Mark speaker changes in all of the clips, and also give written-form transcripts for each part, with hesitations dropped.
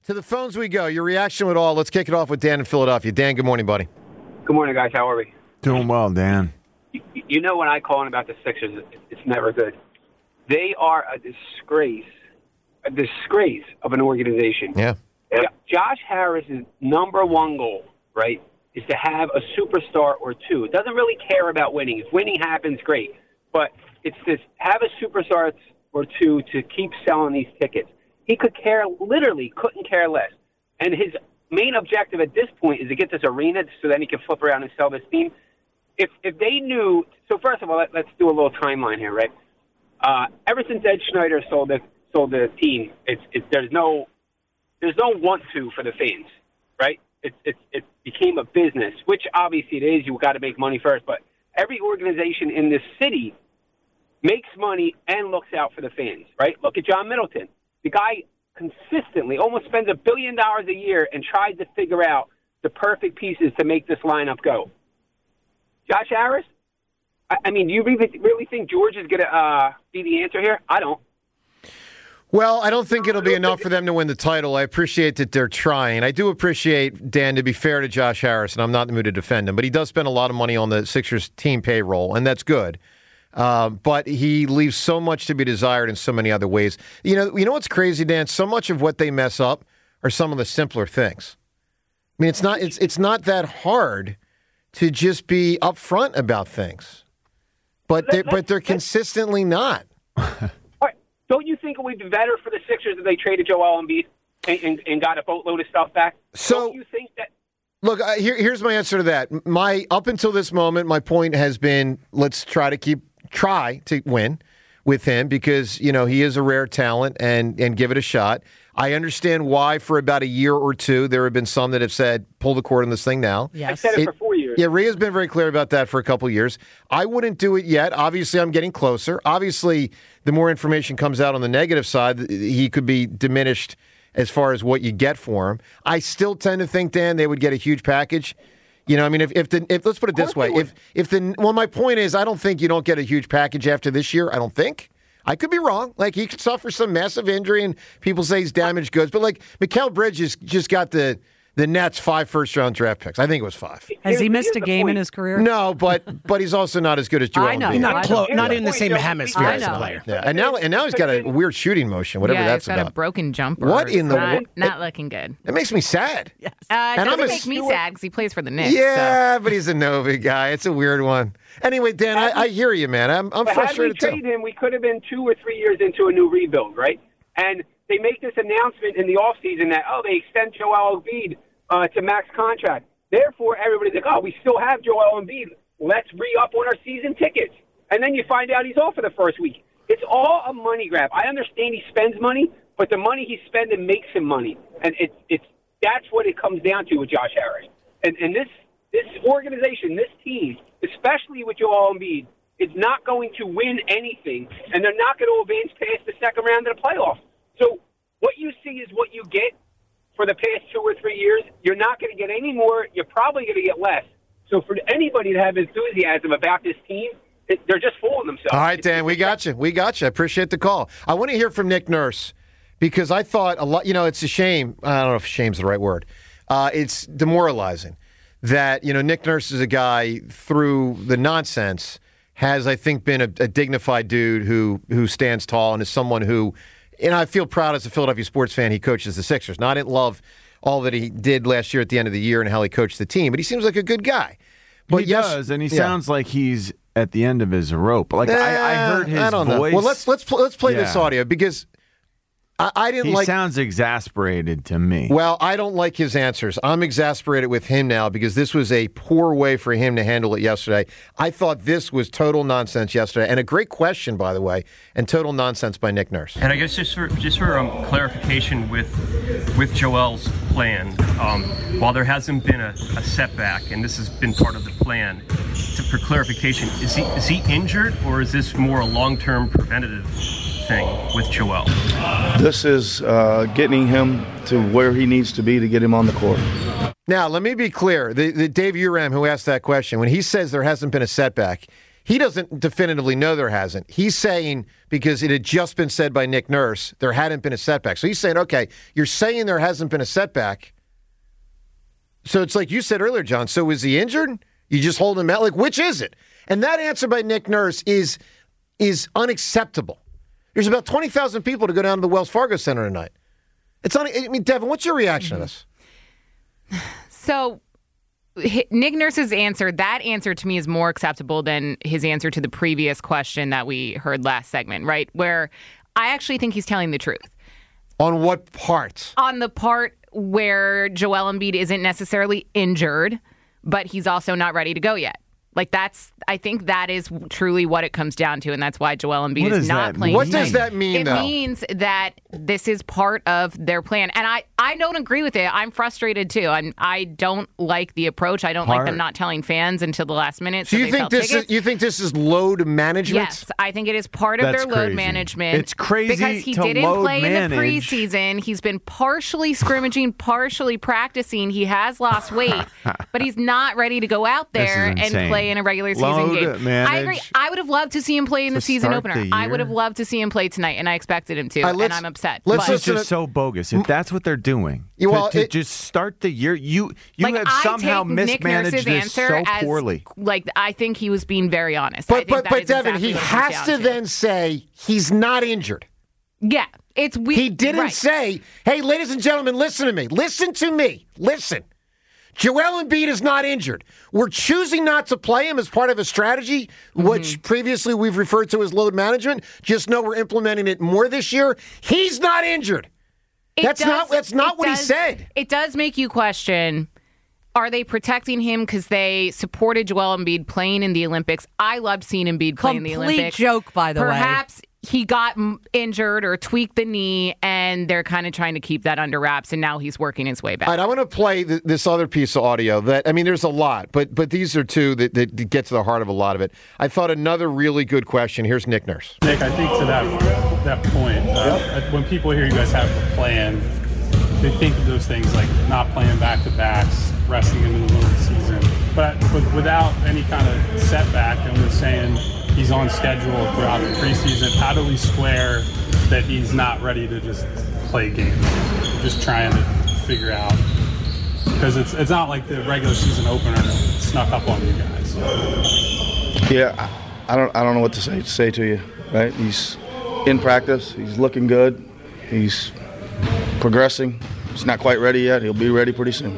Speaker 1: To the phones we go. Your reaction at all. Let's kick it off with Dan in Philadelphia. Dan, good morning, buddy.
Speaker 2: Good morning, guys. How are we?
Speaker 3: Doing well, Dan.
Speaker 2: You know when I call in about the Sixers, it's never good. They are a disgrace of an organization.
Speaker 1: Yeah.
Speaker 2: Josh Harris's number one goal, right, is to have a superstar or two. It doesn't really care about winning. If winning happens, great. But it's to have a superstar or two to keep selling these tickets. He couldn't care less. And his main objective at this point is to get this arena so then he can flip around and sell this team. If they knew, so first of all, let's do a little timeline here, right? Ever since Ed Schneider sold the team, there's no want to for the fans, right? It became a business, which obviously it is. You've got to make money first, but every organization in this city makes money and looks out for the fans, right? Look at John Middleton. The guy consistently almost spends $1 billion a year and tries to figure out the perfect pieces to make this lineup go. Josh Harris, I mean, do you really think George is going to be the answer here? I don't.
Speaker 1: Well, I don't think it'll be enough for them to win the title. I appreciate that they're trying. I do appreciate, Dan, to be fair to Josh Harris, and I'm not in the mood to defend him, but he does spend a lot of money on the Sixers team payroll, and that's good. But he leaves so much to be desired in so many other ways. You know what's crazy, Dan? So much of what they mess up are some of the simpler things. I mean, it's not that hard to just be upfront about things, but they're consistently not.
Speaker 2: All right. Don't you think it would be better for the Sixers if they traded Joel Embiid and got a boatload of stuff back?
Speaker 1: So,
Speaker 2: don't you think that?
Speaker 1: Look, here's my answer to that. Up until this moment, my point has been let's try to win with him because, he is a rare talent and give it a shot. I understand why for about a year or two there have been some that have said, pull the cord on this thing now.
Speaker 2: Yes. I said it for 4 years.
Speaker 1: Yeah, Rhea's been very clear about that for a couple of years. I wouldn't do it yet. Obviously, I'm getting closer. Obviously, the more information comes out on the negative side, he could be diminished as far as what you get for him. I still tend to think, Dan, they would get a huge package. I mean, if let's put it this way, my point is, I don't think you don't get a huge package after this year. I don't think. I could be wrong. Like, he could suffer some massive injury, and people say he's damaged goods. But, like, Mikal Bridges just got the Nets 5 first-round draft picks. I think it was 5.
Speaker 4: Has he missed a game in his career?
Speaker 1: No, but he's also not as good as Joel Embiid.
Speaker 5: Not in the same hemisphere as a player.
Speaker 1: Yeah. And now he's got a weird shooting motion, whatever that's about.
Speaker 6: He's got a broken jumper.
Speaker 1: What in the world?
Speaker 6: Not looking good.
Speaker 1: It makes me sad.
Speaker 6: Yes. It doesn't make me sad because he plays for the Knicks.
Speaker 1: Yeah, but he's a Novi guy. It's a weird one. Anyway, Dan, I hear you, man. I'm frustrated too.
Speaker 2: Had we traded him, we could have been 2 or 3 years into a new rebuild, right? And they make this announcement in the offseason that, they extend Joel Embiid to max contract. Therefore, everybody's like, we still have Joel Embiid. Let's re-up on our season tickets. And then you find out he's off for the first week. It's all a money grab. I understand he spends money, but the money he's spending makes him money. And that's what it comes down to with Josh Harris. And this organization, this team, especially with Joel Embiid, is not going to win anything, and they're not going to advance past the second round of the playoffs. So what you see is what you get for the past 2 or 3 years. You're not going to get any more. You're probably going to get less. So for anybody to have enthusiasm about this team, they're just fooling themselves.
Speaker 1: All right, Dan, we got you. I appreciate the call. I want to hear from Nick Nurse because I thought a lot, it's a shame. I don't know if shame's the right word. It's demoralizing that, Nick Nurse is a guy through the nonsense has, I think, been a dignified dude who stands tall and is someone who, and I feel proud as a Philadelphia sports fan, he coaches the Sixers. Now, I didn't love all that he did last year at the end of the year and how he coached the team, but he seems like a good guy. But
Speaker 3: he does, and he sounds like he's at the end of his rope. Like I heard his voice.
Speaker 1: Well, let's play this audio because I didn't
Speaker 3: He sounds exasperated to me.
Speaker 1: Well, I don't like his answers. I'm exasperated with him now because this was a poor way for him to handle it yesterday. I thought this was total nonsense yesterday, and a great question, by the way, and total nonsense by Nick Nurse.
Speaker 7: And I guess just for clarification with Joel's plan, while there hasn't been a setback, and this has been part of the plan, for clarification, is he injured, or is this more a long-term preventative thing with Joel?
Speaker 8: This is getting him to where he needs to be to get him on the court.
Speaker 1: Now, let me be clear. The Dave Uram, who asked that question, when he says there hasn't been a setback, he doesn't definitively know there hasn't. He's saying, because it had just been said by Nick Nurse, there hadn't been a setback. So he's saying, okay, you're saying there hasn't been a setback. So it's like you said earlier, John, so is he injured? You just hold him out? Like, which is it? And that answer by Nick Nurse is unacceptable. There's about 20,000 people to go down to the Wells Fargo Center tonight. Devin, what's your reaction to this?
Speaker 6: So Nick Nurse's answer, that answer to me is more acceptable than his answer to the previous question that we heard last segment, right? Where I actually think he's telling the truth.
Speaker 1: On what part?
Speaker 6: On the part where Joel Embiid isn't necessarily injured, but he's also not ready to go yet. Like, I think that is truly what it comes down to, and that's why Joel Embiid is not playing.
Speaker 1: What does that mean, though?
Speaker 6: It means that this is part of their plan. And I don't agree with it. I'm frustrated, too. I don't like the approach. I don't like them not telling fans until the last minute.
Speaker 1: So you think this is load management?
Speaker 6: Yes, I think it is part of their load management.
Speaker 3: It's crazy
Speaker 6: because he didn't play in the preseason. He's been partially scrimmaging, partially practicing. He has lost weight, but he's not ready to go out there and play in a regular season game. I agree. I would have loved to see him play in the season opener. I would have loved to see him play tonight, and I expected him to, and I'm upset.
Speaker 3: It's just so bogus. If that's what they're doing, to just start the year, you have somehow mismanaged this so poorly.
Speaker 6: I think he was being very honest.
Speaker 1: But Devin, he has to then say he's not injured.
Speaker 6: Yeah, it's weird.
Speaker 1: He didn't say, hey, ladies and gentlemen, listen to me. Listen to me. Listen. Joel Embiid is not injured. We're choosing not to play him as part of a strategy, which previously we've referred to as load management. Just know we're implementing it more this year. He's not injured. That's not what he said.
Speaker 6: It does make you question, are they protecting him because they supported Joel Embiid playing in the Olympics? I loved seeing Embiid play in the Olympics.
Speaker 4: Complete joke, by the way.
Speaker 6: Perhaps he got injured or tweaked the knee, and they're kind of trying to keep that under wraps, and now he's working his way back.
Speaker 1: All right, I want to play this other piece of audio. There's a lot, but these are two that get to the heart of a lot of it. I thought another really good question. Here's Nick Nurse.
Speaker 9: Nick, I think to that point, when people hear you guys have a plan, they think of those things like not playing back-to-backs, resting him in the middle of the season. But without any kind of setback, and with saying he's on schedule throughout the preseason, how do we square that he's not ready to just play games? Just trying to figure out. Because it's not like the regular season opener snuck up on you guys.
Speaker 8: Yeah, I don't know what to say to you, right? He's in practice. He's looking good. He's progressing. He's not quite ready yet. He'll be ready pretty soon.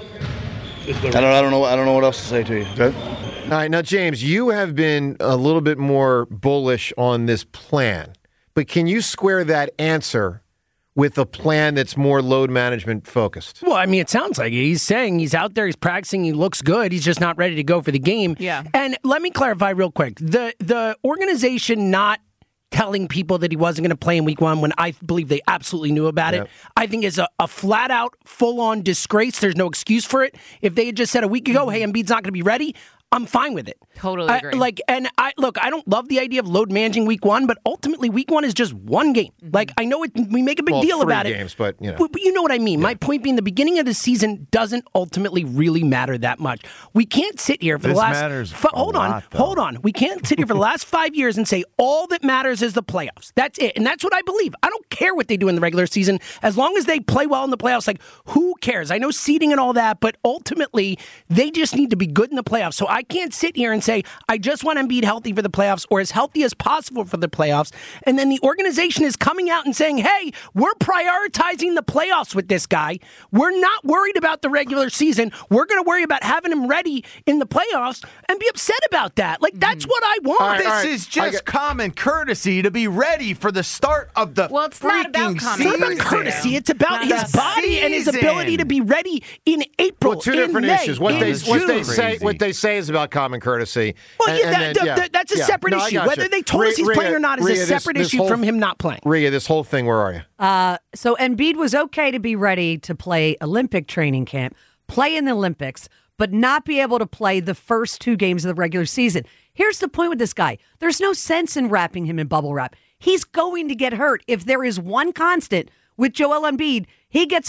Speaker 8: I don't know what else to say to you. Okay?
Speaker 1: All right, now, James, you have been a little bit more bullish on this plan, but can you square that answer with a plan that's more load management focused?
Speaker 5: Well, I mean, it sounds like he's saying he's out there, he's practicing, he looks good, he's just not ready to go for the game.
Speaker 6: Yeah.
Speaker 5: And let me clarify real quick. The organization not telling people that he wasn't going to play in week one when I believe they absolutely knew about it, I think is a flat-out, full-on disgrace. There's no excuse for it. If they had just said a week ago, hey, Embiid's not going to be ready, I'm fine with it.
Speaker 6: Totally agree.
Speaker 5: I don't love the idea of load managing week one, but ultimately week one is just one game. Like, I know we make a big deal about it.
Speaker 1: 3 games, but you know.
Speaker 5: But you know what I mean. Yeah. My point being, the beginning of the season doesn't ultimately really matter that much. We can't sit here for the last. Hold on. We can't sit here for the last 5 years and say all that matters is the playoffs. That's it, and that's what I believe. I don't care what they do in the regular season as long as they play well in the playoffs. Like, who cares? I know seeding and all that, but ultimately they just need to be good in the playoffs. So I can't sit here and say I just want Embiid healthy for the playoffs or as healthy as possible for the playoffs, and then the organization is coming out and saying, hey, we're prioritizing the playoffs with this guy. We're not worried about the regular season. We're going to worry about having him ready in the playoffs and be upset about that. Like, that's what I want.
Speaker 3: This is just common courtesy to be ready for the start of the
Speaker 6: it's not about common
Speaker 5: It's not about courtesy. It's about his body and his ability to be ready in April.
Speaker 1: Well, two different issues. What they say is about common courtesy.
Speaker 5: Well, that's a separate issue. Whether they told us he's playing or not is a separate issue from him not playing.
Speaker 1: Rhea, this whole thing, where are you?
Speaker 4: So Embiid was okay to be ready to play Olympic training camp, play in the Olympics, but not be able to play the first 2 games of the regular season. Here's the point with this guy. There's no sense in wrapping him in bubble wrap. He's going to get hurt. If there is one constant with Joel Embiid, he gets hurt.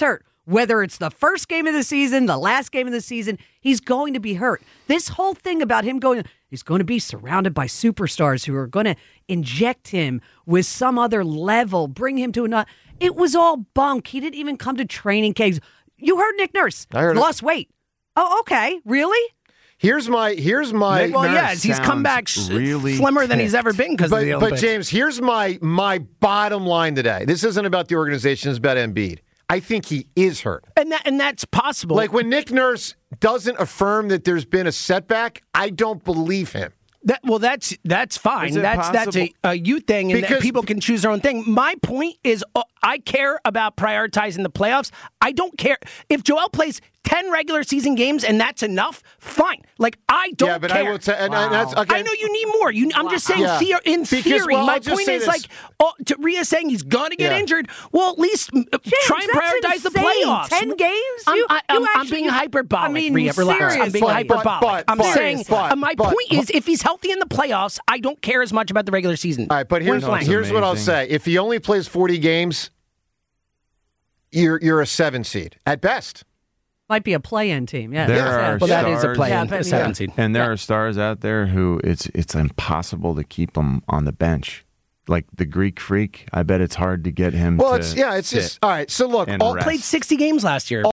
Speaker 4: Whether it's the first game of the season, the last game of the season, he's going to be hurt. This whole thing about him he's going to be surrounded by superstars who are going to inject him with some other level, bring him to another. It was all bunk. He didn't even come to training camps. You heard Nick Nurse.
Speaker 1: I heard
Speaker 4: lost weight. Oh, okay. Really?
Speaker 1: Here's my.
Speaker 5: Well, yes, he's come back really slimmer than he's ever been because of the Olympics.
Speaker 1: But James, here's my bottom line today. This isn't about the organization; it's about Embiid. I think he is hurt,
Speaker 5: and that's possible.
Speaker 1: Like when Nick Nurse doesn't affirm that there's been a setback, I don't believe him.
Speaker 5: That's fine. That's a you thing, and that people can choose their own thing. My point is, I care about prioritizing the playoffs. I don't care if Joel plays 10 regular season games and that's enough. Fine. Like I don't.
Speaker 1: Yeah, but
Speaker 5: care.
Speaker 1: I will say, that's okay.
Speaker 5: I know you need more. I'm just saying. In theory, my point is like, Rhea's saying he's gonna get injured. Well, at least try and prioritize the playoffs.
Speaker 4: 10 games?
Speaker 5: I'm being hyperbolic. Rhea, relax. I'm being hyperbolic. I'm saying my point is, if he's healthy in the playoffs, I don't care as much about the regular season.
Speaker 1: All right, but here's what I'll say: if he only plays 40 games, you're a 7 seed at best.
Speaker 4: Might be a play-in team, yeah.
Speaker 5: That is a play-in 7 seed.
Speaker 3: And there are stars out there who it's impossible to keep them on the bench. Like the Greek Freak, I bet it's hard to get him.
Speaker 1: Well, it's just all right. So look,
Speaker 5: played 60 games last year.